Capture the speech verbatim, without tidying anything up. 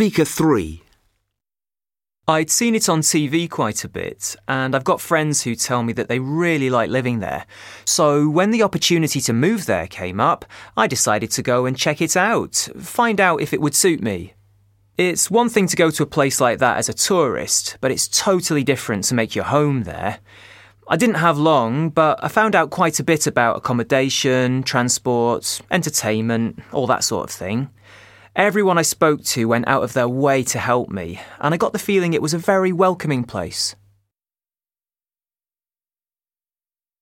Speaker three. I'd seen it on T V quite a bit, and I've got friends who tell me that they really like living there. So when the opportunity to move there came up, I decided to go and check it out, find out if it would suit me. It's one thing to go to a place like that as a tourist, but it's totally different to make your home there. I didn't have long, but I found out quite a bit about accommodation, transport, entertainment, all that sort of thing. Everyone I spoke to went out of their way to help me, and I got the feeling it was a very welcoming place.